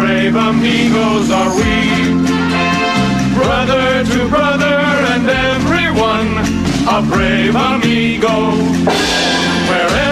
brave amigos are we. Brother to brother and everyone, a brave amigo. Wherever